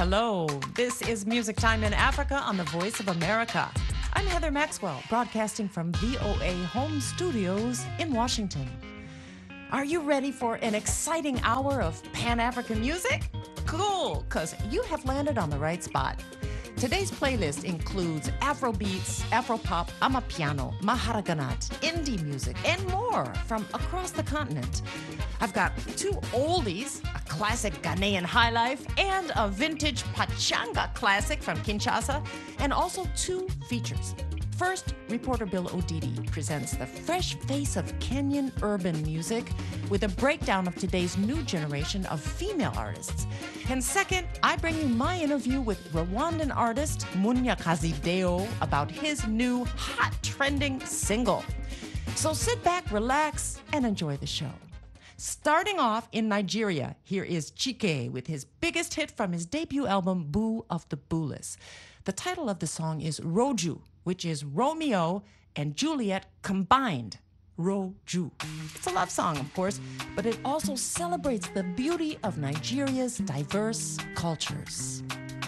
Hello, this is Music Time in Africa on the Voice of America. I'm Heather Maxwell, broadcasting from VOA Home Studios in Washington. Are you ready for an exciting hour of Pan-African music? Cool, because you have landed on the right spot. Today's playlist includes Afrobeats, Afropop, Amapiano, Maharaganat, indie music, and more from across the continent. I've got two oldies, a classic Ghanaian highlife, and a vintage Pachanga classic from Kinshasa, and also two features. First, reporter Bill Odidi presents the fresh face of Kenyan urban music with a breakdown of today's new generation of female artists. And second, I bring you my interview with Rwandan artist Munyakazi Deo about his new hot trending single. So sit back, relax, and enjoy the show. Starting off in Nigeria, here is Chike with his biggest hit from his debut album, Boo of the Booless. The title of the song is Roju, which is Romeo and Juliet combined. Roju. It's a love song, of course, but it also celebrates the beauty of Nigeria's diverse cultures.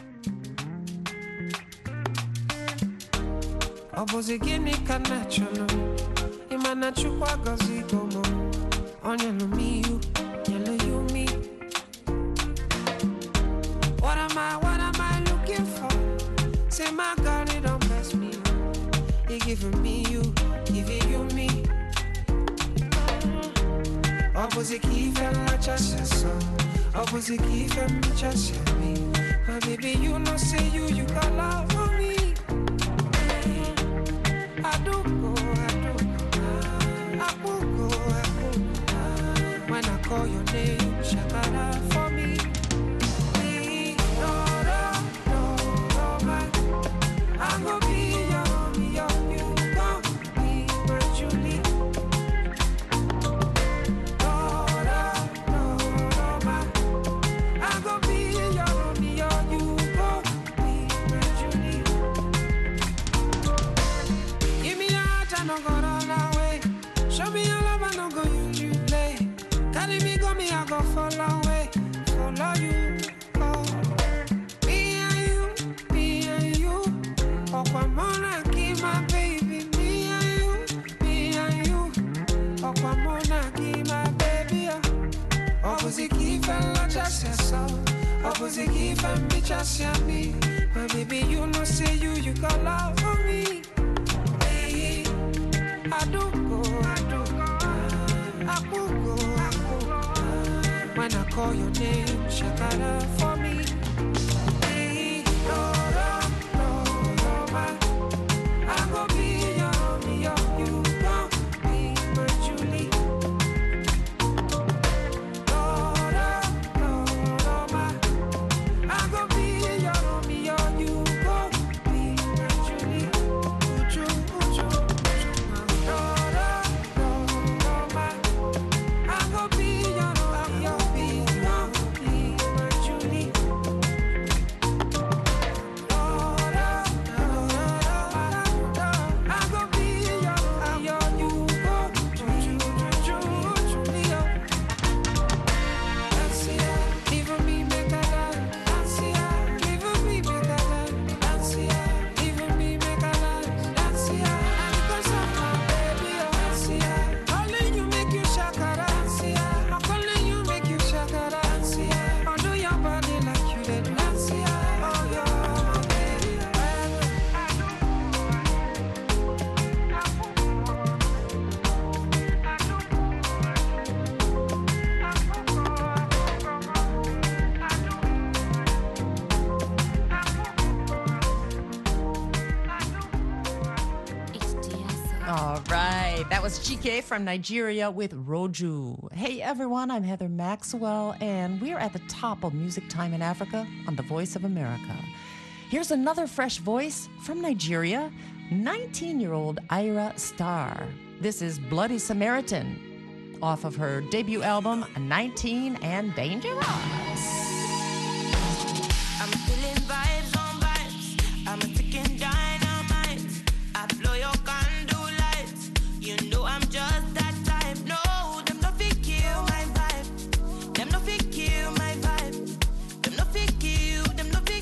What am I looking for? Say my God, it don't mess me up. He giving me you, giving you me. Opposite key and I just saw. Opposite key and just me. My baby, you know, say you got love for me. I do go. When I call your name, shakara for me. I'm gonna be your, you gon' be my Julie. I'm gonna be your, you gon' be my Julie. Give me your heart, I don't go run away. Show me your love, I don't go use you play. Carry me, go me, I go follow away. Follow you, oh. Me and you. Okwamona, give my baby. Me and you. Okwamona, give my baby. Opposite give and just so. Opposite give and me just me. My baby, you know, say you got love for me. Hey, I do go. When I call your name, shakara for me. Hey, no, I'm gonna be your, you gon' be my Julie. I'm gonna be your, you gon' be my Julie. I'm gonna be your, That was Chike from Nigeria with Roju. Hey everyone, I'm Heather Maxwell, and we're at the top of Music Time in Africa on the Voice of America. Here's another fresh voice from Nigeria, 19-year-old Ira Star. This is Bloody Samaritan, off of her debut album, 19 and Dangerous. I'm feeling vibes on vibes. I'm a ticking dynamite. I blow your candle lights. You know I'm just that type. No, them no fit kill my vibe. Them no fit kill my vibe. Them no fit kill. Them no fit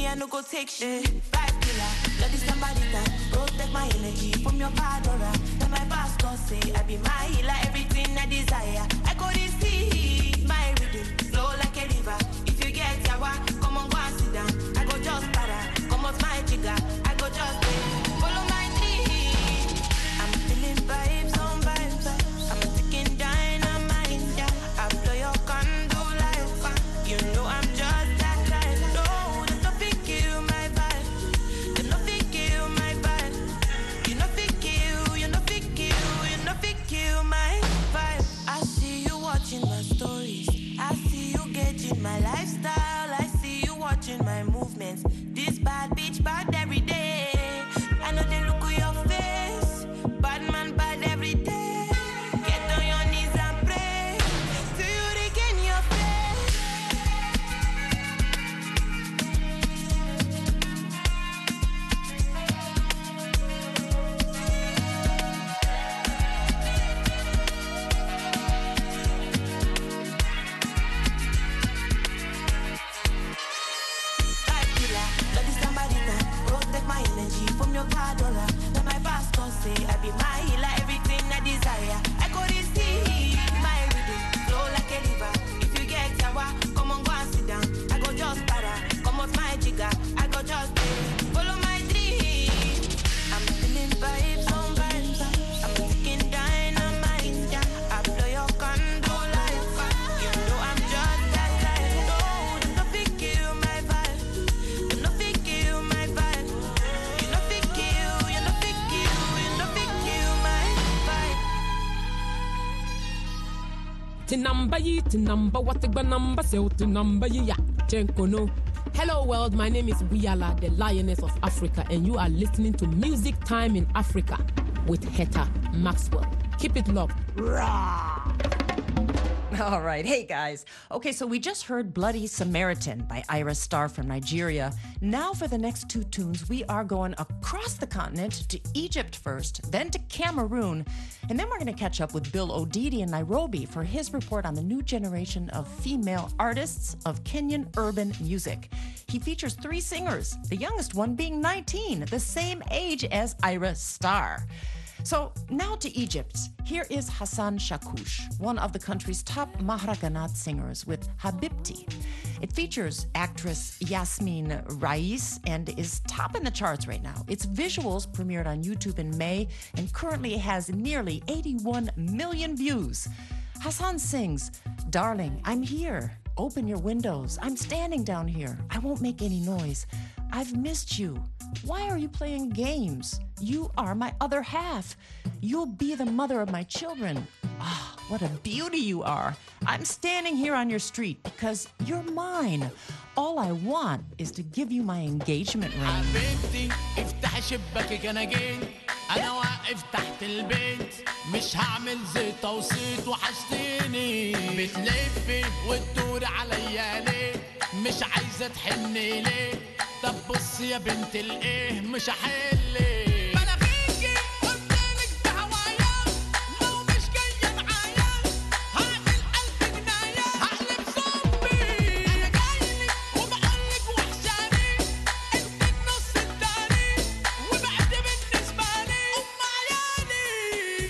I no go take shit. Vibe killer, bloody somebody that protect my energy from your padora. Then my pastor say I be my healer, everything I desire. I go to see my rhythm, flow like a river. If you get yawa, come on go and sit down. I go just para, come out my jigger. I go just follow my dream. I'm feeling vibes on vibes. I'm taking dynamite, yeah. I blow your candle like fire. You know I'm just that type. No, there's nothing kill my vibe. There's nothing kill my vibe. You nothing kill, you nothing kill, you nothing kill my vibe. I see you watching my stories. I see you getting my lifestyle. I see you watching my movements. This bad bitch bad every day. I know they look at your face. Bad man bad every day. Get on your knees and pray till you regain your faith. Vibe killer, bloody somebody that protect my energy from your padora. Then my pastor say I be my healer, everything I desire. I go to see my rhythm, flow like a river. If you get yawa, come on go and sit down. I go just para, come out my jigger. I go just follow my dream. I'm feeling vibes on vibes. I'm taking dynamite, yeah. I blow your candle like fire. You know I'm just that type. No, there's nothing kill my vibe. There's nothing kill my vibe. You nothing kill, you nothing kill, you nothing kill my vibe. Tinamba, what the number, so tinamba, ya, Chenkono. Hello world, my name is Wiala, the Lioness of Africa, and you are listening to Music Time in Africa with Heather Maxwell. Keep it locked. All right. Hey, guys. Okay, so we just heard Bloody Samaritan by Ira Star from Nigeria. Now for the next two tunes, we are going across the continent to Egypt first, then to Cameroon, and then we're going to catch up with Bill Odidi in Nairobi for his report on the new generation of female artists of Kenyan urban music. He features 3 singers, the youngest one being 19, the same age as Ira Star. So now to Egypt. Here is Hassan Shakush, one of the country's top Mahraganat singers with Habibti. It features actress Yasmin Rais and is top in the charts right now. Its visuals premiered on YouTube in May and currently has nearly 81 million views. Hassan sings, "Darling, I'm here. Open your windows. I'm standing down here. I won't make any noise. I've missed you. Why are you playing games? You are my other half. You'll be the mother of my children. Ah, what a beauty you are. I'm standing here on your street because you're mine. All I want is to give you my engagement ring." حبيبتي افتح شباكك انا جيت انا واقف تحت البيت مش هعمل زيطة وصيت وحشتيني بتلفي وتدوري عليا ليه مش عايزة تحني ليه طب بص يا بنت الايه مش هحلك بلاغيكي قدامك بهوايا لو مش جاية معايا هعمل ألف جناية هقلب زومبي أنا جايلك وبقولك وحشاني انت النص التاني وبقت بالنسبة لي أم عيالي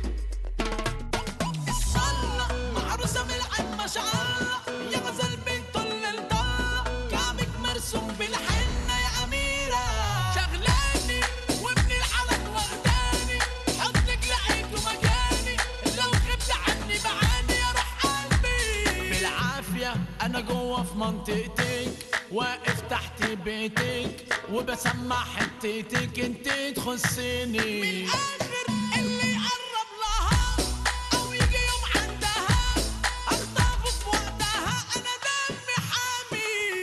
الصلاة معروسة من العين ما شاء الله يا غزل بنت الطلة كعبك مرسوم بالحنة يا أميرة شغلاني وابن الحلق واخداني حضنك لقيته مكاني لو غبت عني بعاني يا روح قلبي بالعافية أنا جوه في منطقتك واقف تحت بيتك وبسمع حتتك انت تخصني من الآخر اللي يقرب لها أو يجي يوم عندها أخطفه في وقتها أنا دمي حامي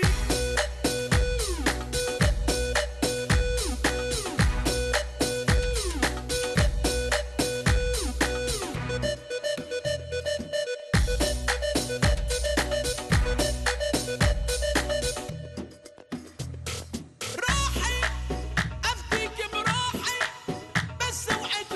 روحي أفتيك بروحي بس اوعي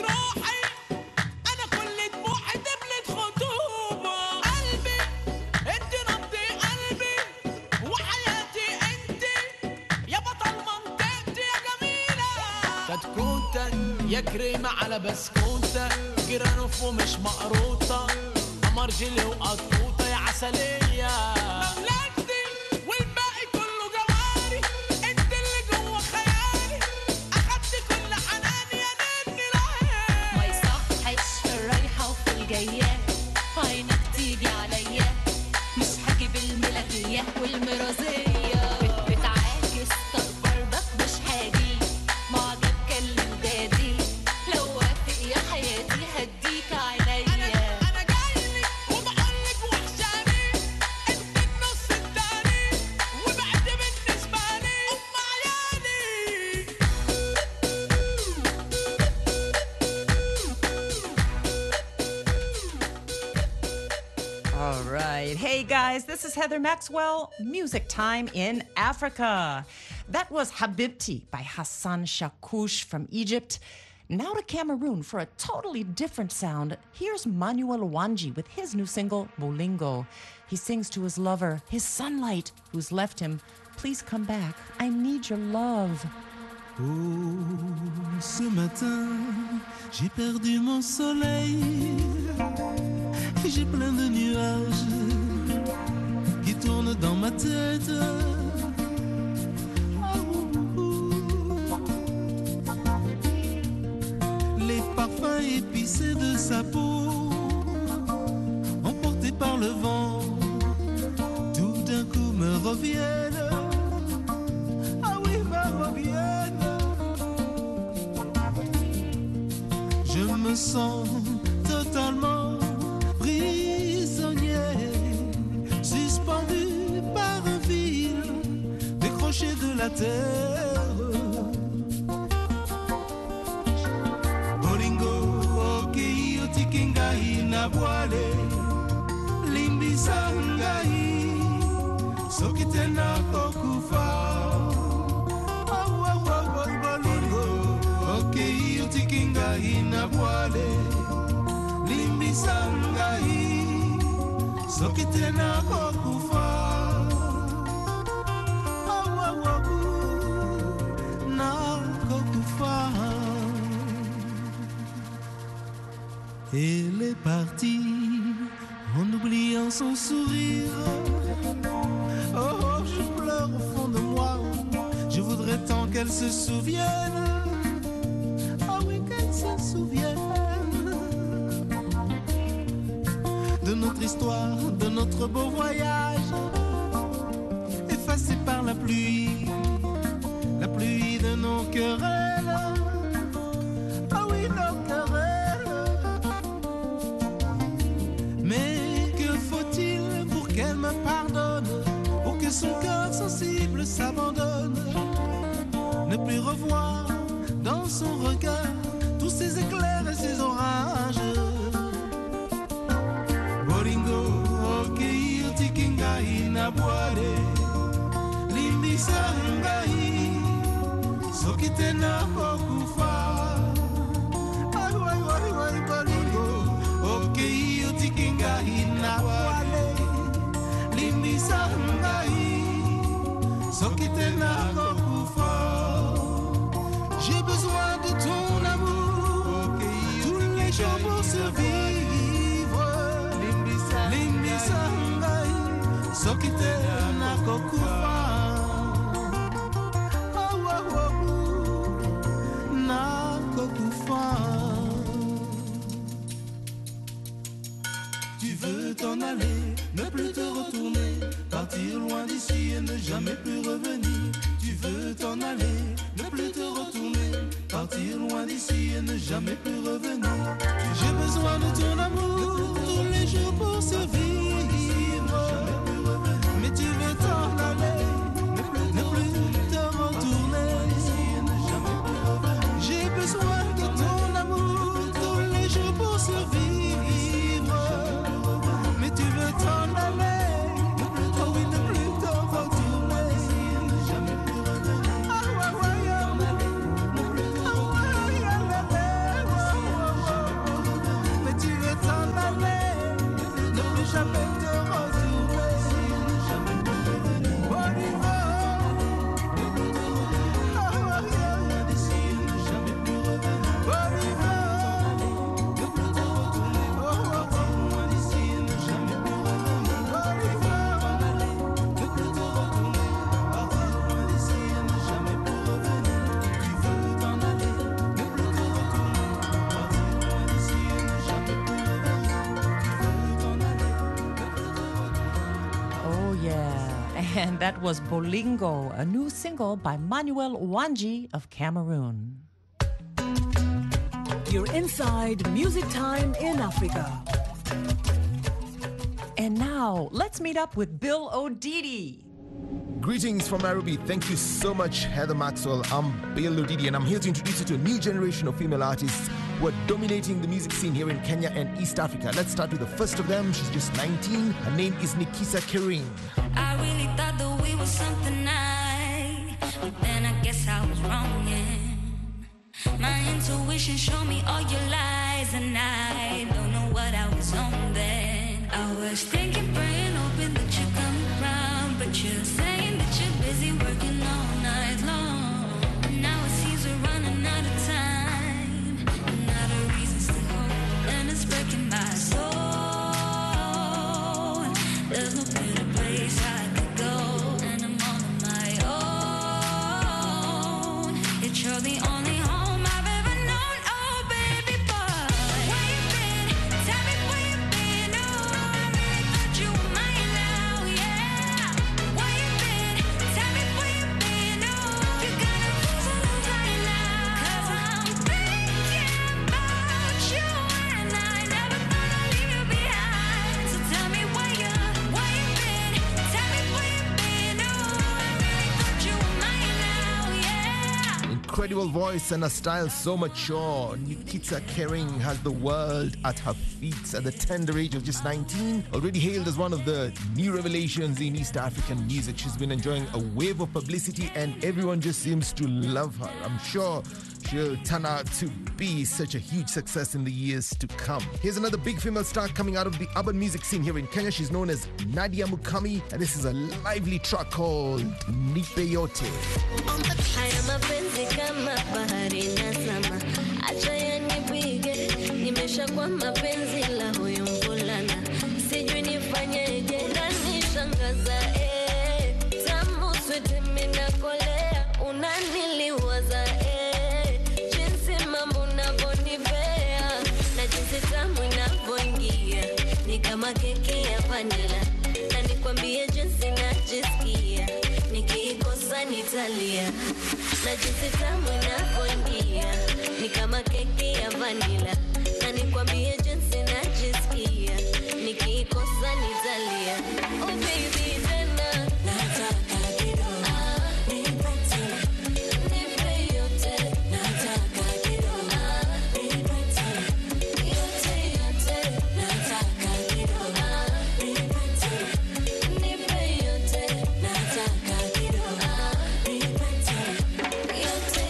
يا كريمة على بسكوتة جرانوف ومش مقروطة قمر جيلي وقطوطة يا عسلية مملكتي والباقي كله جواري انت اللي جوه خيالي اخدت كل حناني يا نني العين ما يصحش في الرايحة وفي الجاية عينك تيجي عليا مش هجيب الملاهية والمرازية بتعاكس طب برضك مش هاجي معجب كلم دادي لو وافق يا حياتي هديك عينيا انا جايلك وبقولك وحشاني انت النص التاني وبعد بالنسبة لي ام عيالي All right. Hey, guys, this is Heather Maxwell, Music Time in Africa. That was Habibti by Hassan Shakouch from Egypt. Now to Cameroon for a totally different sound. Here's Manuel Wanji with his new single, Bolingo. He sings to his lover, his sunlight, who's left him. Please come back. I need your love. Oh, ce matin, j'ai perdu mon soleil. J'ai plein de nuages qui tournent dans ma tête. Les parfums épicés de sa peau, emportés par le vent, tout d'un coup me reviennent. Ah oui, me reviennent. Je me sens totalement prisonnier, suspendu par un fil, décroché de la terre. Bolingo, okei, otikingai na voile, limbisa ngai, sokite na kokufa. Bolingo, okei, otikingai na voile, limbisa ngai, sokite na kokufa. Na kokufa. Elle est partie en oubliant son sourire. Oh, je pleure au fond de moi. Je voudrais tant qu'elle se souvienne. Ah oui, qu'elle se souvienne de notre histoire, de notre beau voyage, effacé par la pluie de nos querelles. Ah oui, nos querelles. Mais que faut-il pour qu'elle me pardonne, pour que son cœur sensible s'abandonne, ne plus revoir dans son regard tous ces éclairs et ces orages. Bolingo, okei, otikingai na boire, limbisa ngai, sokite na kokufa. Bolingo, okei, otikingai na boire, limbisa ngai, sokite na kokufa. J'ai besoin de ton amour, tous les jours pour survivre. Limbisa ngai, sokite na kokufa. Na kokufa. Tu veux t'en aller, ne plus te retourner, partir loin d'ici et ne jamais plus revenir. Tu veux t'en aller, ne plus te retourner, partir loin d'ici et ne jamais plus revenir. J'ai besoin de ton amour tous les jours pour survivre. Mais tu veux t'en aller, ne plus te retourner. J'ai besoin de ton amour tous les jours pour survivre. Mais tu veux t'en aller, oh oui, ne plus te retourner. Mais tu veux And that was Bolingo, a new single by Manuel Wanji of Cameroon. You're inside Music Time in Africa. And now, let's meet up with Bill Odidi. Greetings from Nairobi. Thank you so much, Heather Maxwell. I'm Bill Odidi, and I'm here to introduce you to a new generation of female artists who are dominating the music scene here in Kenya and East Africa. Let's start with the first of them. She's just 19. Her name is Nikisa Kering. I really thought that we were something nice, but then I guess I was wrong. Yeah. My intuition showed me all your lies, and I don't know what I was on then. I was thinking, praying, hoping that you come around, but you're saying that you're busy working all night long. And now it seems we're running out of time, and out of reasons to hope, and it's breaking my soul. There's no better place I could go, and I'm on my own. Yet you're the only home I've ever known. Oh, baby boy, where you been? Tell me where you been. Oh, I really thought you were mine now, yeah. Where you been? Tell me where you been. Oh, you got a reason to right now, 'cause I'm thinking about you, and I never thought I'd leave you behind. So tell me where you been. Tell me where you been. Oh, I really thought you were mine now, yeah. Incredible voice and a style so mature. Nikisa Kering has the world at her feet at the tender age of just 19. Already hailed as one of the new revelations in East African music. She's been enjoying a wave of publicity and everyone just seems to love her. I'm sure she'll turn out to be such a huge success in the years to come. Here's another big female star coming out of the urban music scene here in Kenya. She's known as Nadia Mukami, and this is a lively track called Nipe Yote. Haya mapenzi kama bahari nazama, acha yanipige, nimeshakuwa mapenzi la huyu mvulana, sijui nifanyeje, unanishangaza tamu switi minakolea, unaniliwaza jinsi mambo unavyonipea, na jinsi tamu inavyoingia, ni kama keki ya vanila, na nikwambie jinsi najisikia, nikikosa nitalia, na jinsi tamu inavyoingia, ni kama keki ya vanila, na nikwambie jinsi najisikia, nikikosa nitalia. Oh baby tena nataka kidogo, nipe yote, nataka kidogo, nipe yote, nataka kidogo, nipe yote, nataka kidogo, nipe yote.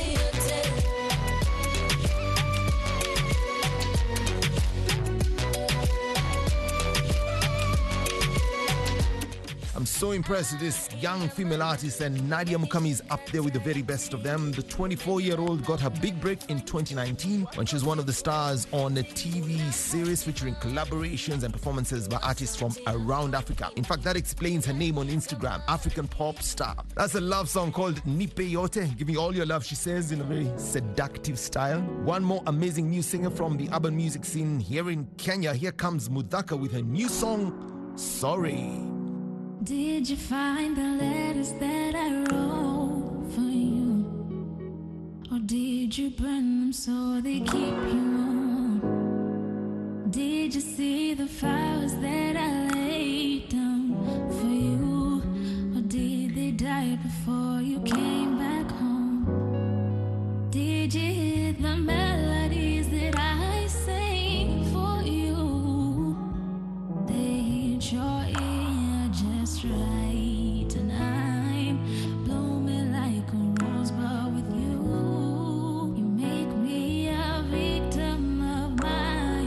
I'm so impressed with this young female artist, and Nadia Mukami is up there with the very best of them. The 24-year-old got her big break in 2019 when she was one of the stars on a TV series featuring collaborations and performances by artists from around Africa. In fact, that explains her name on Instagram, African pop star. That's a love song called Nipe Yote, giving all your love, she says, in a very seductive style. One more amazing new singer from the urban music scene here in Kenya. Here comes Mudhaka with her new song, Sorry. Did you find the letters that I wrote for you? Or did you burn them so they keep you warm? Did you see the flowers that I laid down for you? Or did they die before you came back home? Did you hear the melodies that I sang for you? They hit your ear just right, and I'm blooming like a rose, but with you, you make me a victim of my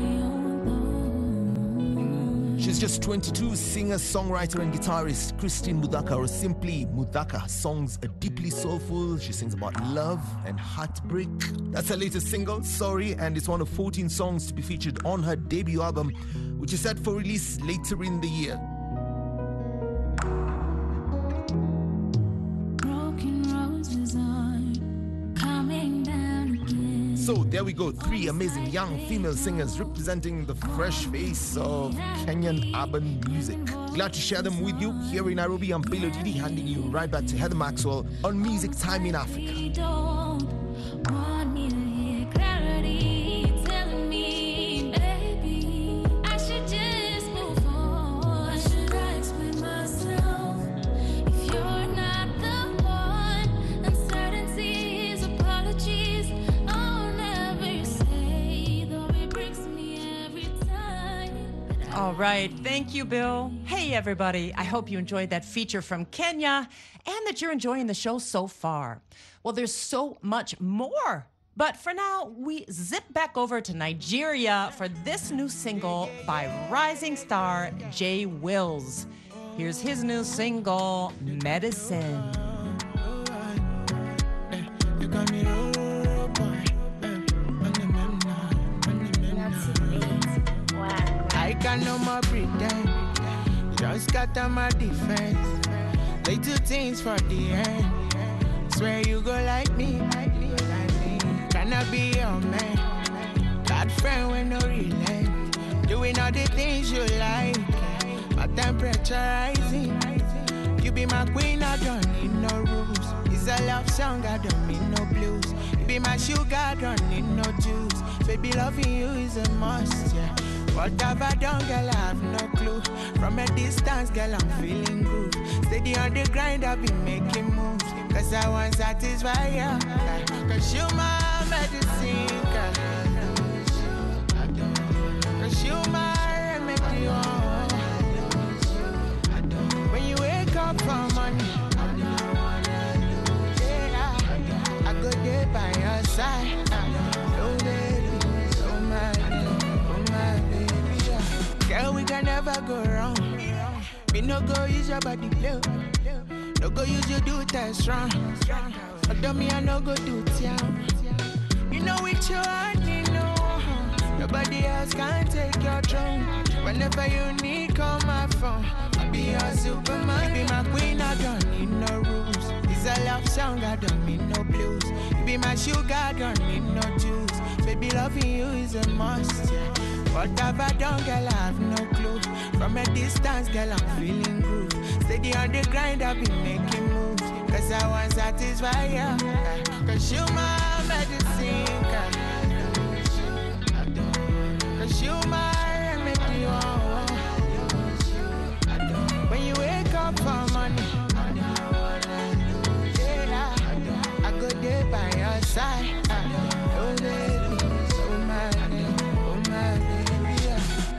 own. She's just 22, singer, songwriter, and guitarist Christine Mudhaka, or simply Mudhaka. Her songs are deeply soulful. She sings about love and heartbreak. That's her latest single, Sorry, and it's one of 14 songs to be featured on her debut album, which is set for release later in the year. Broken roses are coming down again. So there we go, 3 amazing young female singers representing the fresh face of Kenyan urban music. Glad to share them with you. Here in Nairobi, I'm Bilo Didi, handing you right back to Heather Maxwell on Music Time in Africa. All right. Thank you, Bill. Hey, everybody. I hope you enjoyed that feature from Kenya and that you're enjoying the show so far. Well, there's so much more. But for now, we zip back over to Nigeria for this new single by rising star Jay Wills. Here's his new single, Medicine. I can no more pretend. Just got on my defense. They do things for the end. Swear you go like me. Can I be your man? That friend with no relent. Doing all the things you like. My temperature rising. You be my queen, I don't need no rules. It's a love song, I don't need no blues. You be my sugar, I don't need no juice. Baby, loving you is a must, yeah. What have I done, girl, I have no clue. From a distance, girl, I'm feeling good. Steady on the grind, I've been making moves. Cause I want satisfy you. Cause you my medicine, girl. Cause you my remedy, oh. When you wake up from money, yeah, I go there by your side. Oh, baby, oh, my baby, yeah. Girl, we can never go wrong. Me no go use your body play. No go use your do test wrong. Although me I no go do town. You know with your honey, no. Nobody else can take your throne. Whenever you need, call my phone. I'll be your superman. You be my queen, I don't need no rules. It's a love song, I don't need no blues. You be my sugar, I don't need no juice. Baby, loving you is a must, yeah. What have I done, girl, I have no clue. From a distance, girl, I'm feeling good. Steady on the grind, I've been making moves. Cause I want satisfy you. Cause you my medicine, girl. Cause you my remedy, oh. When you wake up for money, yeah, I go there by your side. Oh, baby, oh, my baby, oh, my baby, yeah.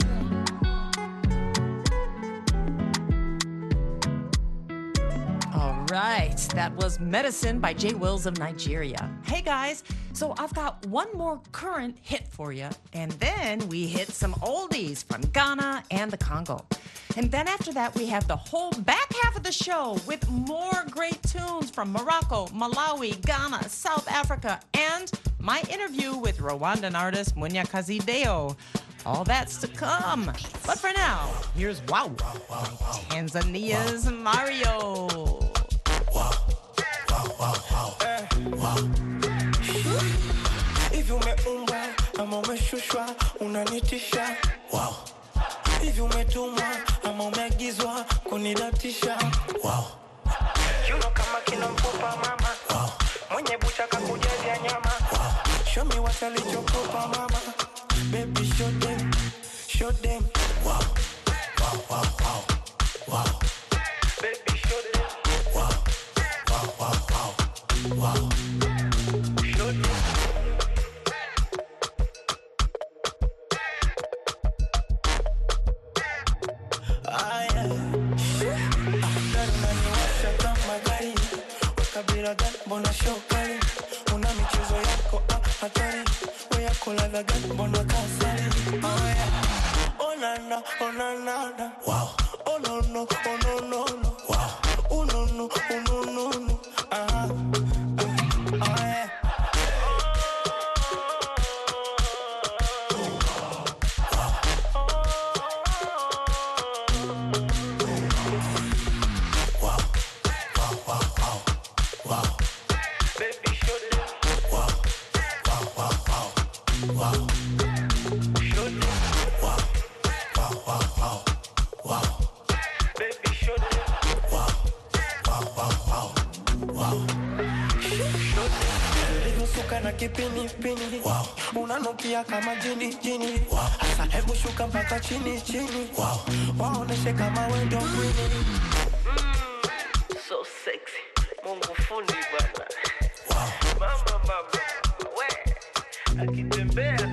All right, that was Medicine by Jay Wills of Nigeria. Hey guys, so I've got one more current hit for you, and then we hit some oldies from Ghana and the Congo. And then after that, we have the whole back half of the show with more great tunes from Morocco, Malawi, Ghana, South Africa, and my interview with Rwandan artist Munyakazi Deo. All that's to come. But for now, here's Wow by Tanzania's Mario. Hivi umeumba ama umeshushwa unanitisha. Wow. Hivi umetumwa ama umeagizwa kunidatisha. Wow. Yuno kama kina mfupa mama. Wow. Mwenye bucha kakujazia nyama. Wow. Show me what alichokupa mama. Baby show them, show them. Wow. Wow, wow, wow. Wow. Baby show them. Wow. Wow, wow, wow. Wow. Show them. Bona shokali una michezo yako hatari we yako ladha gani bona kasari oh na na wow oh no no wow oh no no yeah. Wow. kipini pini. Wow. Unanukia kama jini jini. Wow. Asa hebu shuka mpaka chini chini. Wow. Waoneshe kama wewe ndio queen. So sexy. Mungu fundi bwana. Wow. Mama. We. Akitembea.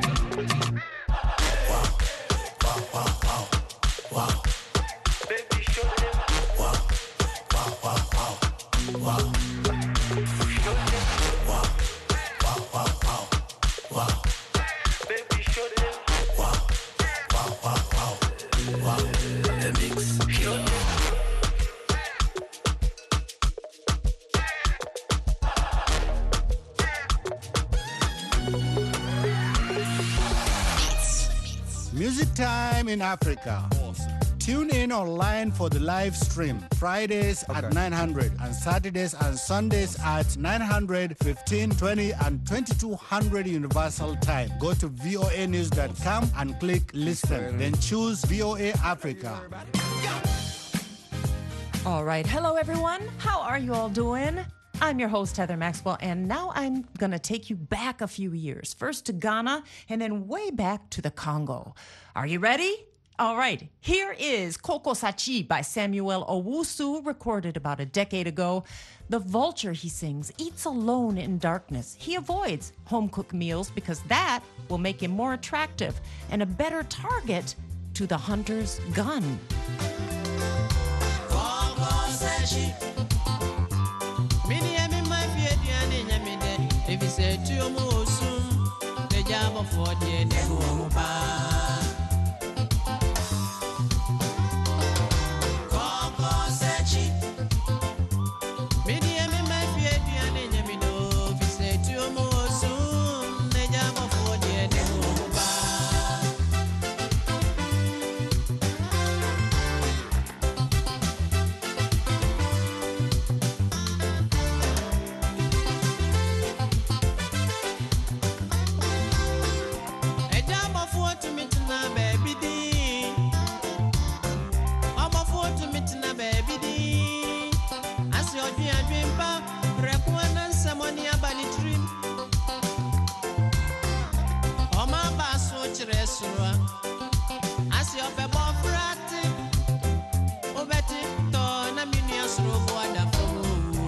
Wow. Baby show them. Wow. Show them. Wow. Baby show them. Wow. The mix. Show them. Music Time in Africa. Tune in online for the live stream Fridays at 900 and Saturdays and Sundays at 900, 15, 20 and 2200 Universal Time. Go to voanews.com and click listen. Then choose VOA Africa. All right. Hello, everyone. How are you all doing? I'm your host, Heather Maxwell, and now I'm going to take you back a few years, first to Ghana and then way back to the Congo. Are you ready? All right, here is Koko Sachi by Samuel Owusu, recorded about a decade ago. The vulture, he sings, eats alone in darkness. He avoids home-cooked meals because that will make him more attractive and a better target to the hunter's gun. Koko Sachi. If you say to your motion, the job of 40 and never Koko Sachi. Medium in my fear, and you know, if you say to your motion, the job of 40 and never as your pebble fratty, Obeti, Donna Minias Roboada for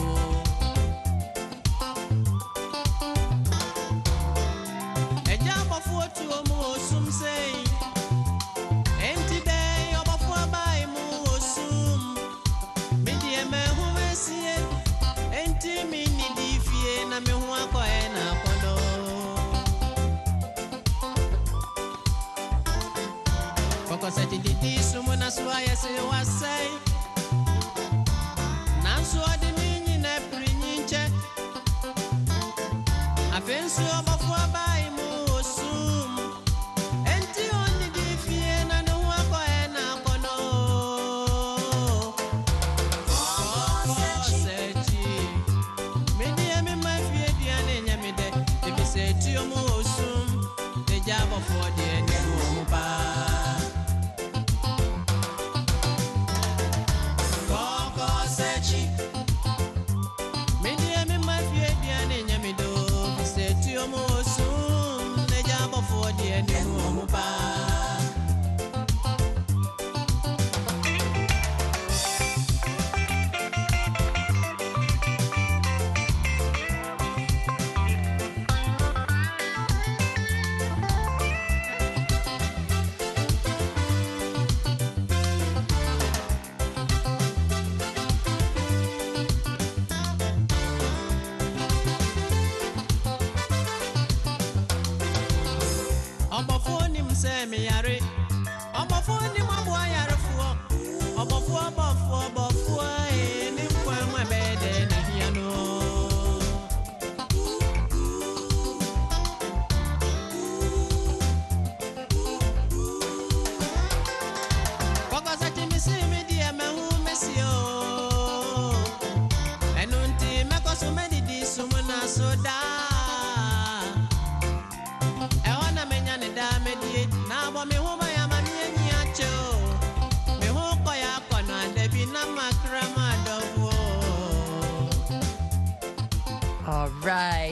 a job of what you almost some say. Empty day of a four by Moosum, Medium who is here, empty mini defie, and I'm a walk and a Because I did this, someone as why I say was say. Now, so I didn't mean a printing check. I feel so before by Moosum. Empty on the diffie and I know what I know. Oh, Sachi. Maybe I'm in my fear, and Yamide. If you say to your Moosum, the job of 40 and you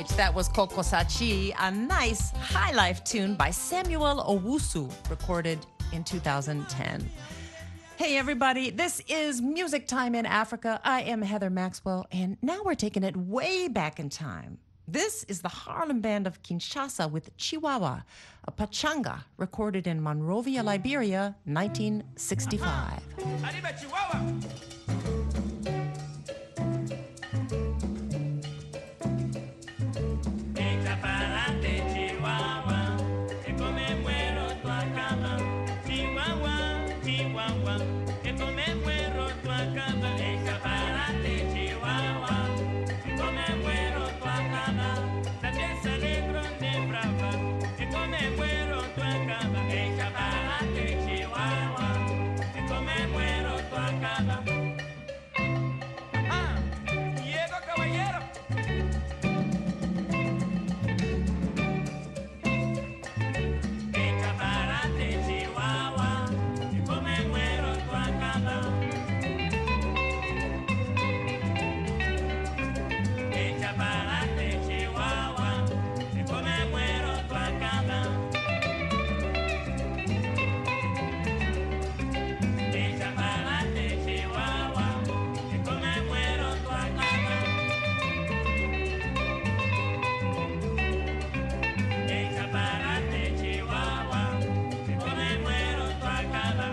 That was Koko Sachi, a nice high life tune by Samuel Owusu, recorded in 2010. Hey, everybody, this is Music Time in Africa. I am Heather Maxwell, and now we're taking it way back in time. This is the Harlem Band of Kinshasa with Chihuahua, a pachanga recorded in Monrovia, Liberia, 1965. Arriba Chihuahua. Echa pa'lante, Chihuahua, que come muero tu acaba. Chihuahua, Chihuahua, que come muero tu acaba. Echa pa'lante, Chihuahua, que come muero tu acaba. La pieza negro de brava, que come muero tu acaba. Echa pa'lante, Chihuahua, que come muero tu acaba. Ah, Diego Caballero. Escaparate, Chihuahua, que come muero tu acaba. Escaparate, Chihuahua, que come muero tu acaba. Escaparate, Chihuahua, que come muero tu acaba. Escaparate, Chihuahua, que come muero tu acaba.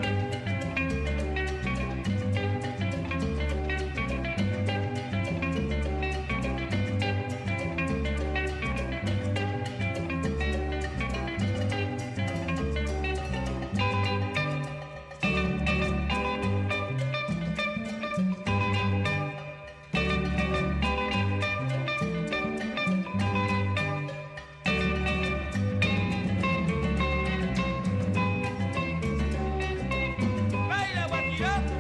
Baila, guajiro.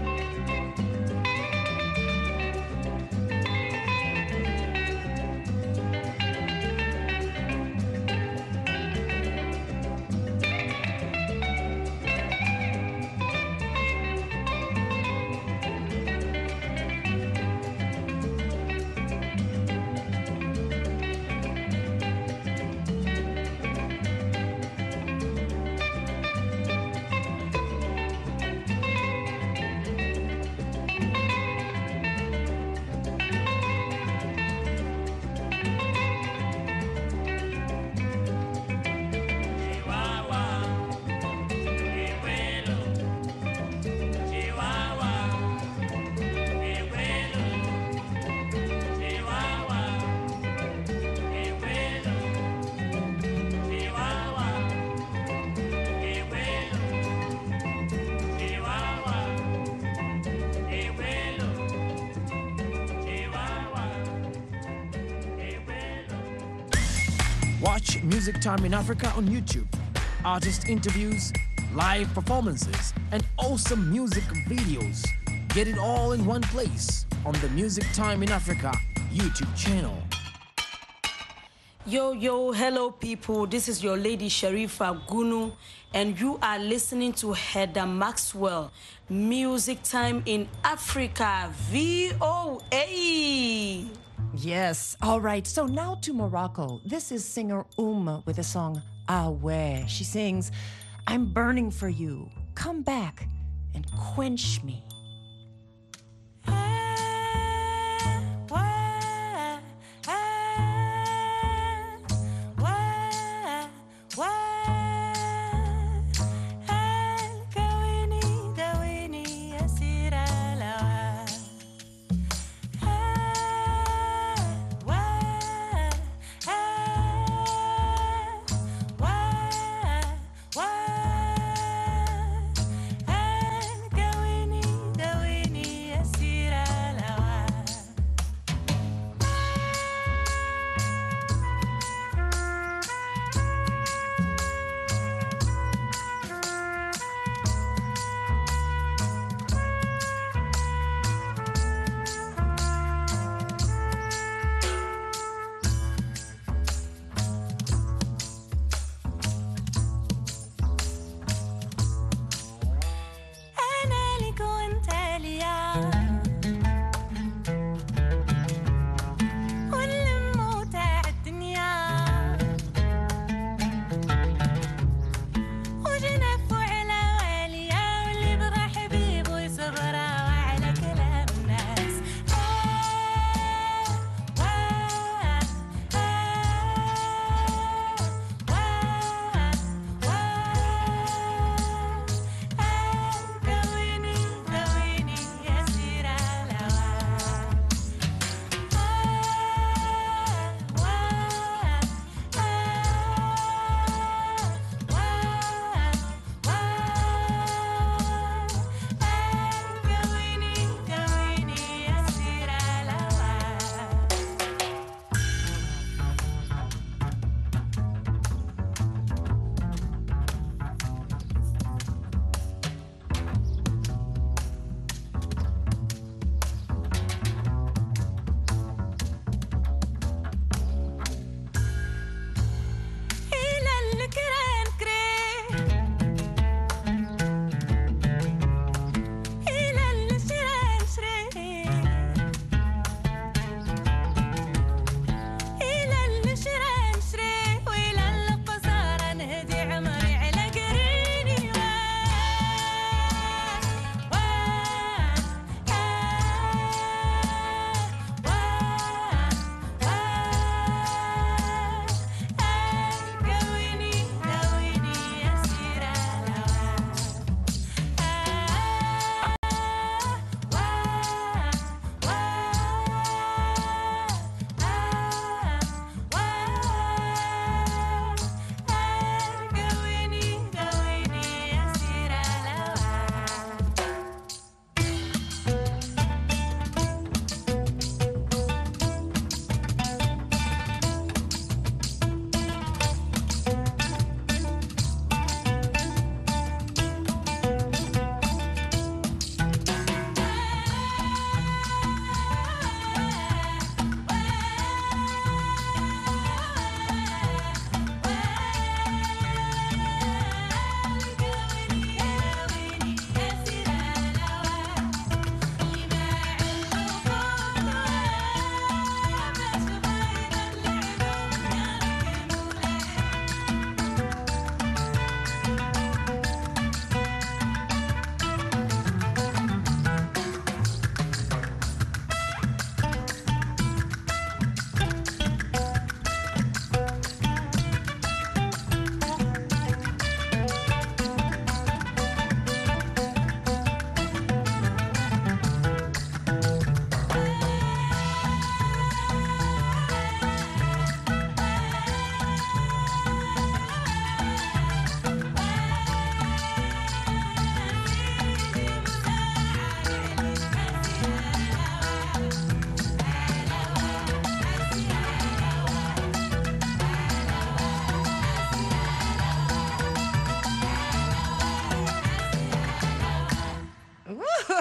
Chihuahua, que vuelo. Chihuahua, que vuelo. Chihuahua, que vuelo. Chihuahua, que vuelo. Chihuahua, que vuelo. Chihuahua, que vuelo. Watch Music Time in Africa on YouTube. Artist interviews, live performances, and awesome music videos. Get it all in one place on the Music Time in Africa YouTube channel. Yo, yo, hello people. This is your lady Sharifa Gunu, and you are listening to Heather Maxwell, Music Time in Africa, VOA. Yes. All right. So now to Morocco. This is singer with the song Awe. She sings, I'm burning for you. Come back and quench me.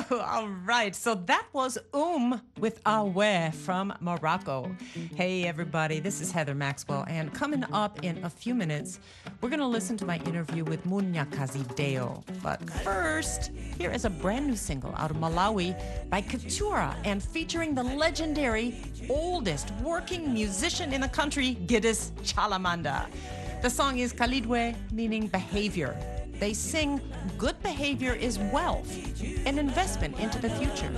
All right, so that was with Awe from Morocco. Hey, everybody, this is Heather Maxwell, and coming up in a few minutes, we're going to listen to my interview with Munyakazi Deo. But first, here is a brand new single out of Malawi by Keturah and featuring the legendary, oldest working musician in the country, Giddes Chalamanda. The song is Kalidwe, meaning behavior. They sing, good behavior is wealth, an investment into the future.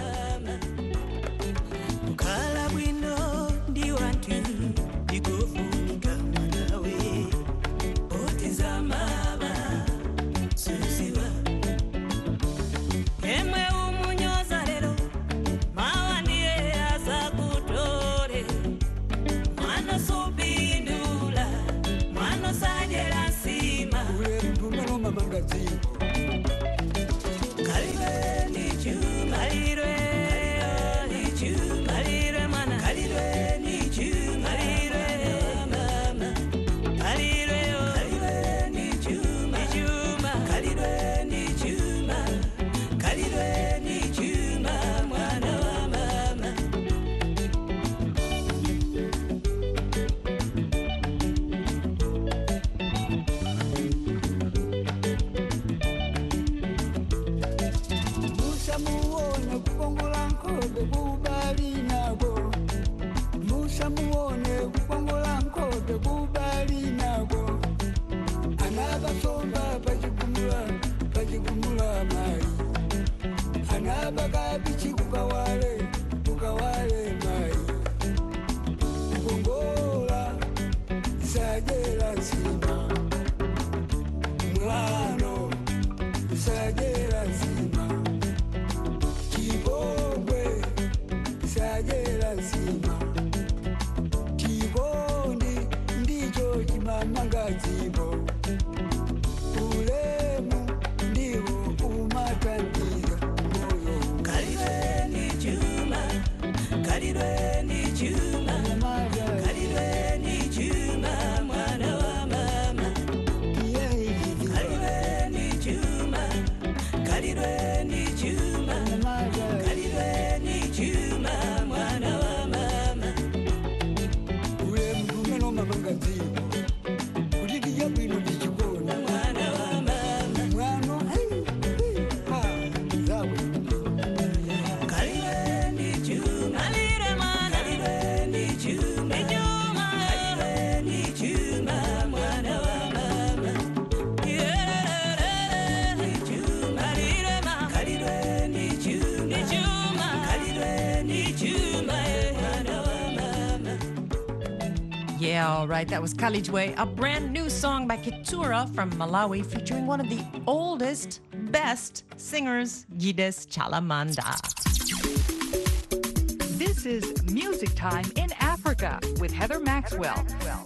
Yeah, all right, that was Kalidwe, a brand new song by Keturah from Malawi featuring one of the oldest, best singers, Giddes Chalamanda. This is Music Time in Africa with Heather Maxwell.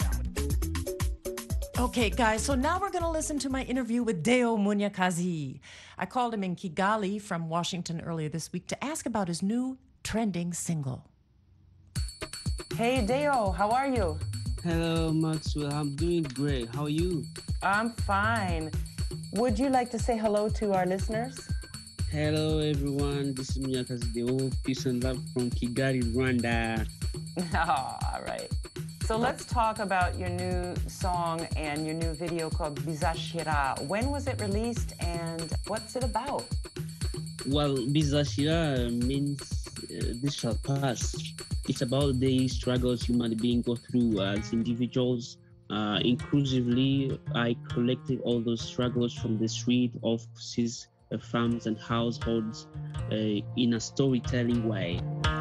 Okay, guys, so now we're going to listen to my interview with Deo Munyakazi. I called him in Kigali from Washington earlier this week to ask about his new trending single. Hey, Deo, how are you? Hello, Maxwell. I'm doing great. How are you? I'm fine. Would you like to say hello to our listeners? Hello, everyone. This is Munyakazi Deo. Peace and love from Kigali, Rwanda. Oh, all right. So let's talk about your new song and your new video called Bizashira. When was it released and what's it about? Well, Bizashira means this shall pass. It's about the struggles human beings go through as individuals. Inclusively, I collected all those struggles from the street, offices, farms, and households in a storytelling way.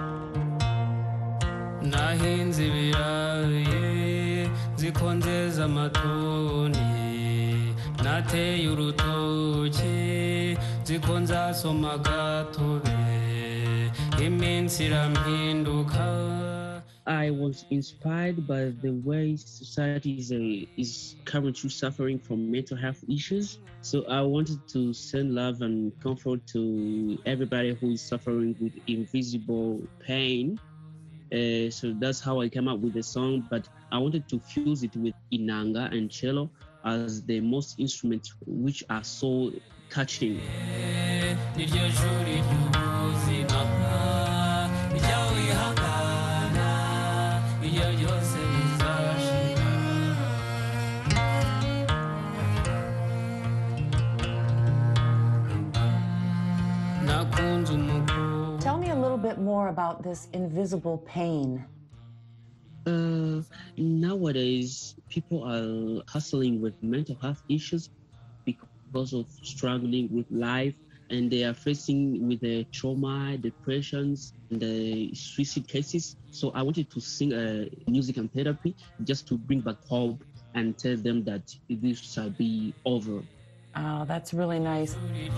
Nahinze ibirayi zikonzeza amatoni nateye urutoki zikonza soma gatobe iminsi irampinduka. I was inspired by the way society is currently suffering from mental health issues. So I wanted to send love and comfort to everybody who is suffering with invisible pain. So that's how I came up with the song, but I wanted to fuse it with inanga and cello as the most instruments which are so touching. ry'ubuzima ijya wihangana ibyo byose bizashira. Nakunze umukuru. Tell me a little bit more about this invisible pain. Nowadays, people are hustling with mental health issues because of struggling with life, and they are facing with the trauma, depressions, and the suicide cases. So I wanted to sing music and therapy just to bring back hope and tell them that this shall be over. Oh, that's really nice.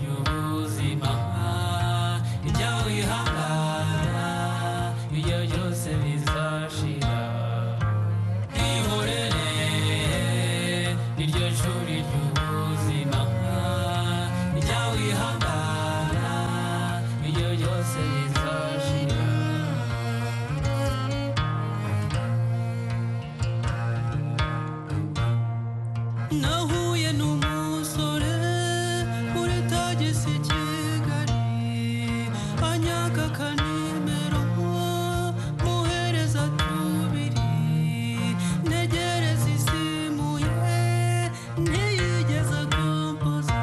Nahuye n'umusore uri tagisi Kigali anyaka akanimero muhereza tubiri ntegereza isimuye ntiyigeze akompoza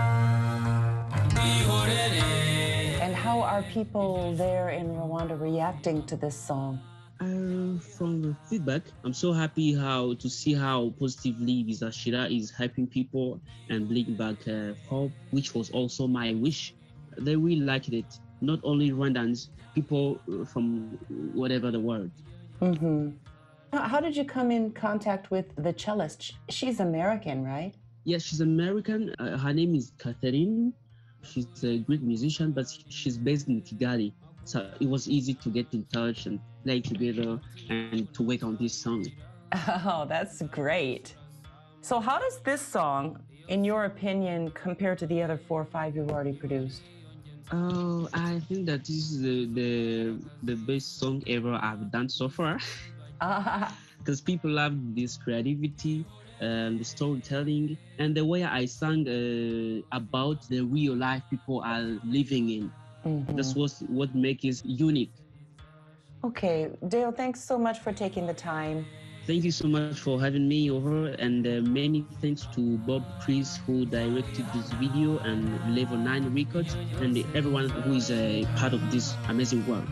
ihorere. And how are people there in Rwanda reacting to this song? From the feedback, I'm so happy to see how positively Visa Shira is helping people and bringing back hope, which was also my wish. They really liked it. Not only Rwandans, people from whatever the world. Mm-hmm. How did you come in contact with the cellist? She's American, right? Yes, she's American. Her name is Catherine. She's a great musician, but she's based in Kigali. So it was easy to get in touch and play together and to work on this song. Oh, that's great. So how does this song, in your opinion, compare to the other 4 or 5 you've already produced? Oh, I think that this is the best song ever I've done so far. Because people love this creativity, the storytelling, and the way I sang about the real life people are living in. Mm-hmm. That's what makes it unique. Okay, Dale, thanks so much for taking the time. Thank you so much for having me over, and many thanks to Bob Chris, who directed this video, and Level 9 Records, and everyone who is a part of this amazing work.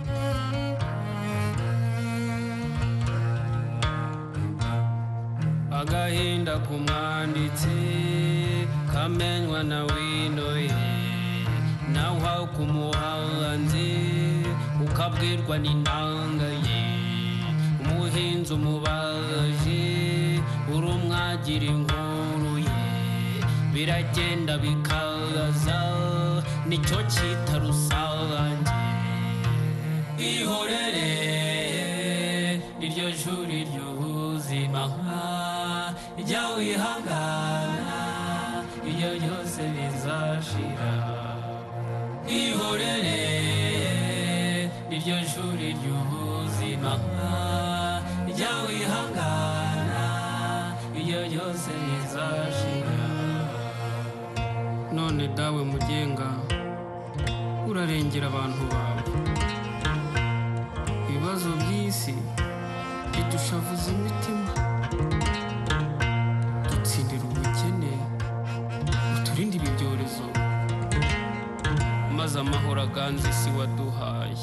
Agahinda kumwanditsi kamenywa na wino ye nawe kumuhanzi ukabwirwa n'intanga ye umuhinzi umubaji urumwagira inkuru ye biragenda bikaza nicyo cyita rusange ihorere iryo juri ry'ubuzima jya wihangana ibyo byose bizashira ihorere iryo juri ry'ubuzima jya wihangana ibyo byose bizashira. None dawe mugenga urarengera abantu bawe, ibibazo by'isi bidushavuza imitima, dutsindira ubukene uturinde ibi byorezo maze amahoro aganze isi waduhaye.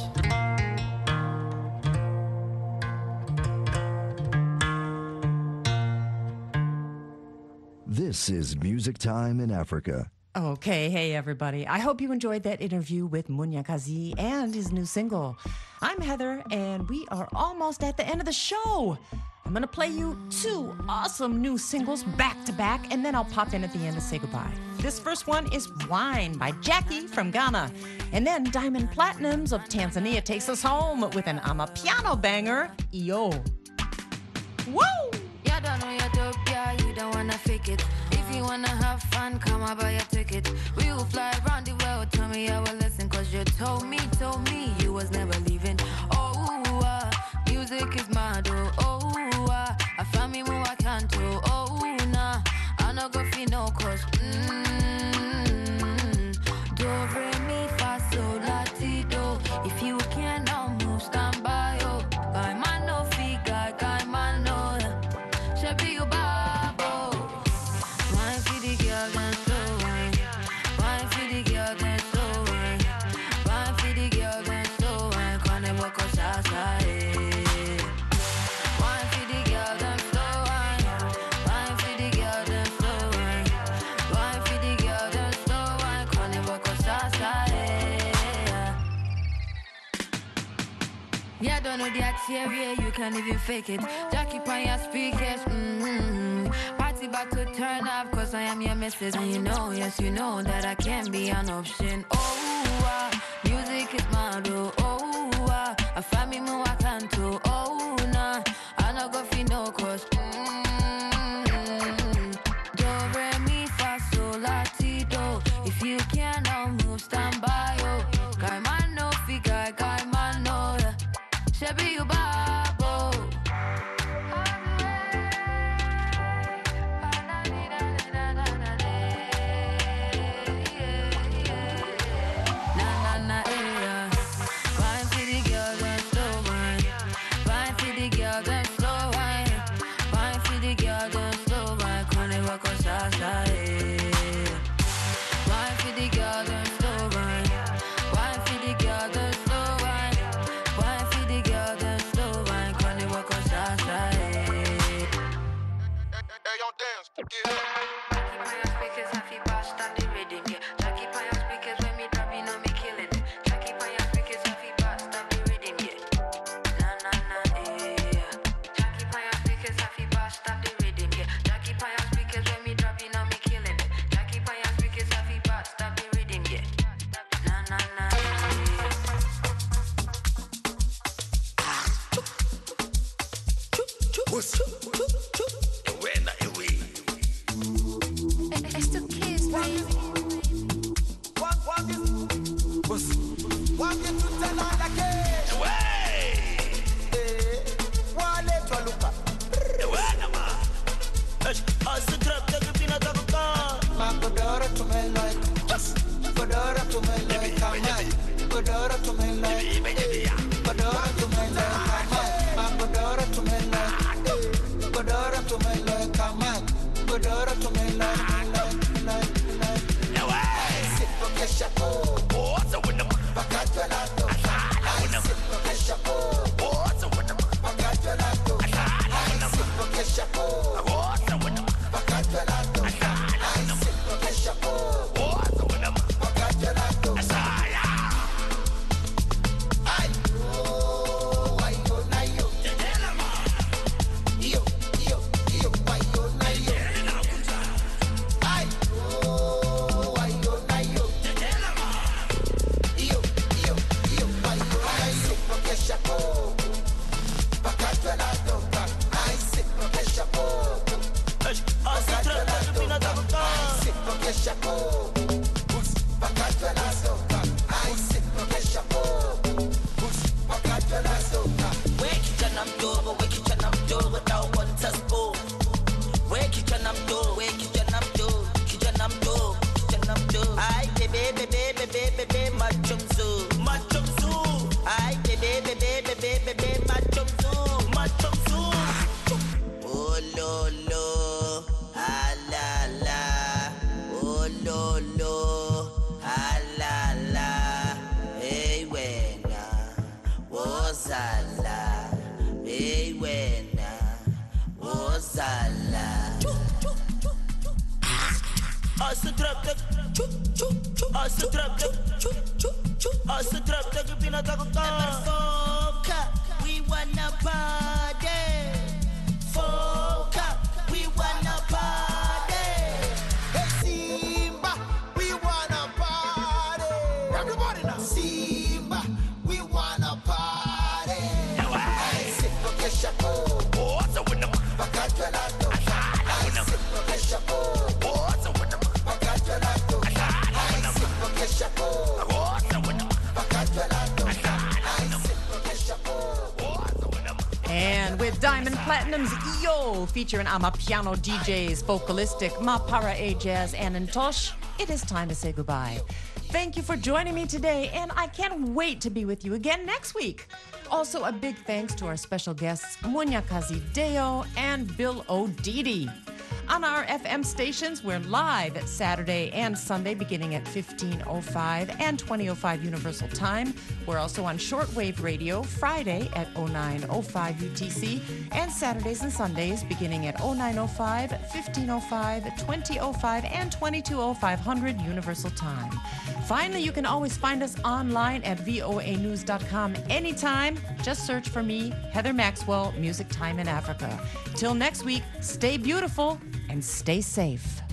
This is Music Time in Africa. Okay, hey everybody. I hope you enjoyed that interview with Munyakazi and his new single. I'm Heather, and we are almost at the end of the show. I'm gonna play you 2 awesome new singles back to back, and then I'll pop in at the end to say goodbye. This first one is Wine by Jackie from Ghana. And then Diamond Platinums of Tanzania takes us home with an Amapiano banger, Yo. Woo! You don't know your dope, yeah, you don't wanna fake it. If you wanna have fun, come on, buy a ticket. We will fly around the world, tell me I will listen. Cause you told me you was never leaving. Oh, music is mad, oh, I found me more I can't do, oh, nah. I no go feel no cause, do, re, mi, fa, sol, la, ti, do. If Yeah, don't know that theory, you can't even fake it. Jackie on your speakers, Party about to turn up, cause I am your missus. And you know, yes, you know that I can be an option. Oh, music is my do. Oh, I find me more I can too. Oh, nah, I not go feel no cause. Do, re, mi, fa, sol, la, ti, do. If you can now move, stand by, yo. Guy man no figure, guy man no. Shabby you babo. Na yeah. Wine for the girl, then slow wine. Wine for the girl, then slow wine. Wine for the girl, then slow wine. Kone wako sasa, Wine for the girl, then slow wine. Wine for the girl, then slow wine. Wine for the girl, then slow wine. Kone wako sasa, Hey, yo, dance. Keep on your speakers, I feel boss, stop the rhythm, yeah. Jack, keep on your speakers, when me drop, you know me killing it. Jack, keep on your speakers, I feel boss, stop the rhythm, yeah. Na, yeah. Jack, keep on your speakers, I feel boss, stop the rhythm, yeah. Jack, keep on your speakers, when me drop, you know me killing it. Jack, keep on your speakers, I feel boss, stop the rhythm, yeah. Na, yeah. It's the kids, baby. What did you tell her again? Wale twaluka. Godora to me like, Godora to me like, Godora to me like, Godora to me like, Godora to me like, Godora to me like, Godora to me like. Sit for Kesha, oh, so when the Bacatalato, sit for Kesha, oh, so when the Bacatalato, sit for Kesha, oh, so when the Bacatalato, sit for Kesha, oh, so when the Bacatalato, we wanna party. Foca, we wanna party. Hey Simba, we wanna party. Everybody now. Simba, we wanna party. Hey, sit for Kesha, oh, so when the Bacatalato, sit for Kesha, oh, so when the Bacatalato, sit for Kesha, oh, so when the Bacatalato, sit for Kesha, And with Diamond Platinum's Yo featuring Amapiano DJs, vocalistic Mapara A Jazz and Antosh, it is time to say goodbye. Thank you for joining me today, and I can't wait to be with you again next week. Also, a big thanks to our special guests, Munyakazi Deo and Bill O'Didi. On our FM stations, we're live at Saturday and Sunday beginning at 15:05 and 20:05 Universal Time. We're also on shortwave radio Friday at 09:05 UTC and Saturdays and Sundays beginning at 09:05, 15:05, 20:05, and 22:0500 Universal Time. Finally, you can always find us online at voanews.com anytime. Just search for me, Heather Maxwell, Music Time in Africa. Till next week, stay beautiful and stay safe.